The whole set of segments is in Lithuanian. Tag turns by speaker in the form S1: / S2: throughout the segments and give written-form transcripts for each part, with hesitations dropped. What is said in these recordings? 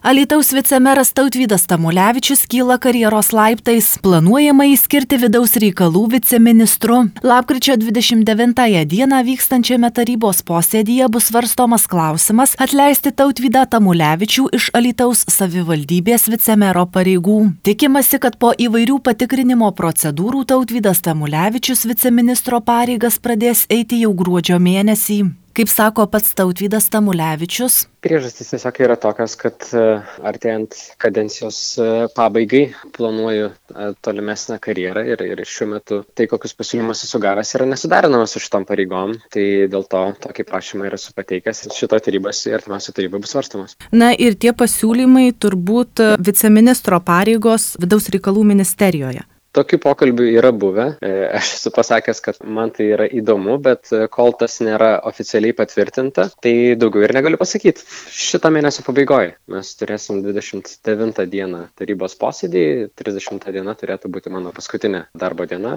S1: Alytaus vicemeras Tautvydas Tamulevičius kyla karjeros laiptais, planuojama įskirti vidaus reikalų viceministru. Lapkričio 29 dieną vykstančiame tarybos posėdyje bus svarstomas klausimas atleisti Tautvydą Tamulevičių iš Alytaus savivaldybės vicemero pareigų. Tikimasi, kad po įvairių patikrinimo procedūrų Tautvydas Tamulevičius viceministro pareigas pradės eiti jau gruodžio mėnesį. Kaip sako pats Tautvydas Tamulevičius,
S2: priežastys tiesiog yra tokios, kad artėjant kadencijos pabaigai planuoju tolimesnę karjerą ir šiuo metu tai, kokius pasiūlymus esu gavęs, yra nesuderinamas su šitom pareigom. Tai dėl to tokį prašymą yra supateikęs ir šito tarybos ir artimiausia taryba bus svarstomas.
S1: Na ir tie pasiūlymai turbūt viceministro pareigos vidaus reikalų ministerijoje.
S2: Tokių pokalbių yra buvę. Aš esu pasakęs, kad man tai yra įdomu, bet kol tas nėra oficialiai patvirtinta, tai daugiau ir negaliu pasakyti. Šitą mėnesio pabaigoje mes turėsim 29 dieną tarybos posėdį, 30 diena turėtų būti mano paskutinė darbo diena,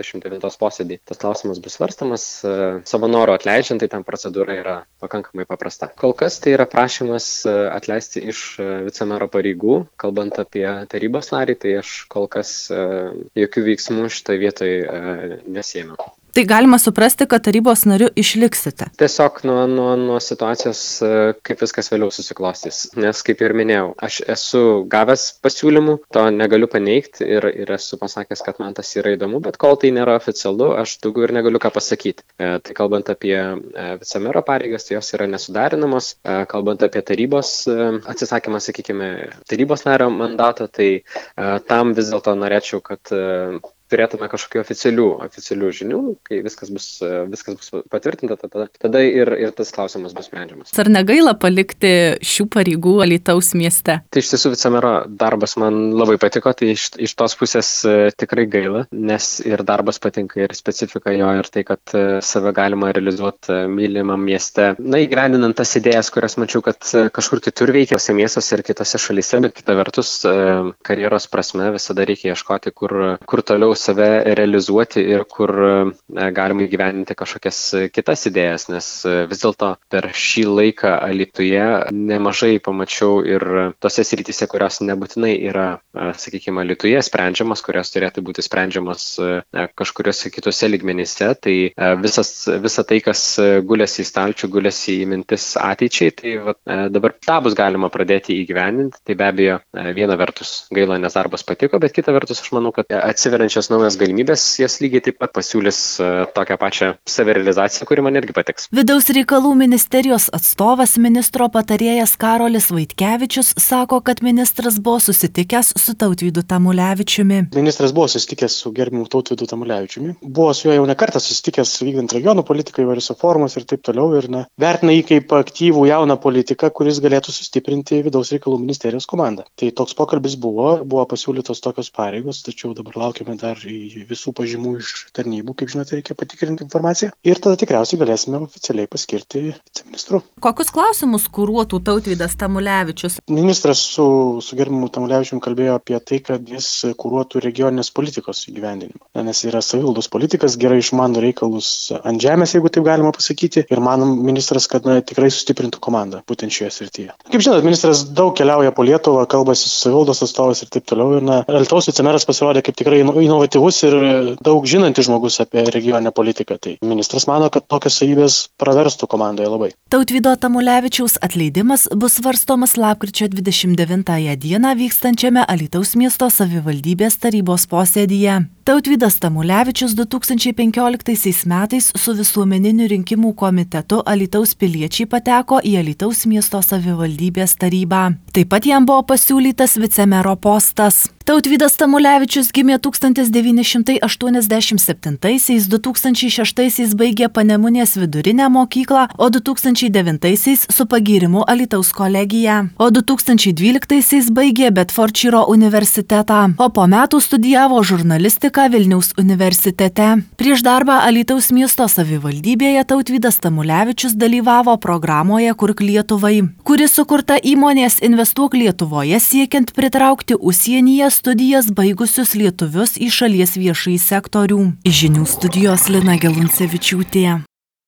S2: 29 posėdį. Tas klausimas bus svarstamas. Savo noro atleidžiant, tai tam procedūra yra pakankamai paprasta. Kol kas tai yra prašymas atleisti iš vicemero pareigų. Kalbant apie tarybos narį, tai aš kol kas jokių veiksmų šitoje vietoje nesėmiau.
S1: Tai galima suprasti, kad tarybos nariu išliksite.
S2: Tiesiog nuo situacijos, kaip viskas vėliau susiklostys. Nes, kaip ir minėjau, aš esu gavęs pasiūlymų, to negaliu paneigti ir esu pasakęs, kad man tas yra įdomu, bet kol tai nėra oficialu, aš daugiau ir negaliu ką pasakyti. Tai kalbant apie vicemero pareigas, tai jos yra nesudarinamos. Kalbant apie tarybos atsisakymą, sakykime, tarybos nario mandato, tai tam vis dėlto norėčiau, kad turėtume kažkokių oficialių žinių, kai viskas bus patvirtinta, tada ir tas klausimas bus sprendžiamas.
S1: Ar negaila palikti šių pareigų Alytaus mieste?
S2: Tai iš tiesų vicemero darbas man labai patiko, tai iš tos pusės tikrai gaila, nes ir darbas patinka, ir specifika jo, ir tai, kad save galima realizuoti mylimam mieste. Na, įgyvendinant tas idėjas, kurias mačiau, kad kažkur kitur veikia, miestuose ir kitose šalyse, bet kita vertus, karjeros prasme visada reikia ieškoti, kur toliau save realizuoti ir kur galima įgyvendinti kažkokias kitas idėjas, nes vis dėlto per šį laiką Alytuje nemažai pamačiau ir tose srityse, kurios nebūtinai yra, sakykime, Alytuje sprendžiamas, kurios turėtų būti sprendžiamas kažkuriuose kitose lygmenyse. Tai visa tai, kas gulėsi į stalčių, gulėsi į mintis ateičiai, tai dabar tą bus galima pradėti įgyvendinti. Tai be abejo, viena vertus gaila, nes darbas patiko, bet kita vertus aš manau, kad atsiveriančios naujas galimybės, jas lygiai taip pat pasiūlys tokią pačią savirealizaciją, kuri man irgi patiks.
S1: Vidaus reikalų ministerijos atstovas, ministro patarėjas Karolis Vaitkevičius sako, kad ministras buvo susitikęs su Tautvydu Tamulevičiumi.
S3: Ministras buvo susitikęs su gerbiamu Tautvydu Tamulevičiumi. Buvo su juo jau ne kartą susitikęs vykdant regionų politiką, įvairiose formos ir taip toliau. Ir vertina jį kaip aktyvų jauną politiką, kuris galėtų sustiprinti vidaus reikalų ministerijos komandą. Tai toks pokalbis buvo pasiūlytos tokios pareigos, tačiau dabar laukime dar visų pažymų iš tarnybų, kaip žinote, reikia patikrinti informaciją ir tada tikriausiai galėsime oficialiai paskirti viceministru.
S1: Kokius klausimus kuruotų Tautvydas Tamulevičius?
S3: Ministras su gerbiamu Tamulevičiumi kalbėjo apie tai, kad jis kuruotų regioninės politikos įgyvendinimą. Nes yra savivaldos politikas, gerai išmano reikalus ant žemės, jeigu taip galima pasakyti, ir manom ministras, kad tikrai sustiprintų komandą būtent šioje srityje. Kaip žinot, ministras daug keliauja po Lietuvą, kalbasi su savivaldos atstovais ir taip toliau. Ir Alytaus vicemeras pasirodė kaip tikrai inovatyvus ir daug žinantis žmogus apie regioninę politiką. Tai ministras mano, kad tokios savybės praverstų komandoje labai.
S1: Tautvydo Tamulevičiaus atleidimas bus svarstomas lapkričio 29 dieną vykstančiame Alytaus miesto savivaldybės tarybos posėdyje. Tautvydas Tamulevičius 2015 metais su visuomeniniu rinkimų komitetu Alytaus piliečiai pateko į Alytaus miesto savivaldybės tarybą. Taip pat jam buvo pasiūlytas vicemero postas. Tautvydas Tamulevičius gimė 1987, 2006 baigė Panemunės vidurinę mokyklą, o 2009 su pagyrimu Alytaus kolegiją, o 2012 baigė Bedfordshiro universitetą, o po metų studijavo žurnalistiką Vilniaus universitete. Prieš darbą Alytaus miesto savivaldybėje Tautvydas Tamulevičius dalyvavo programoje Kurk Lietuvai, kuri sukurta įmonės Investuok Lietuvoje siekiant pritraukti užsienyje studijas baigusius lietuvius į šalies viešąjį sektorių. Iš žinių studijos Lina Geluncevičiūtė.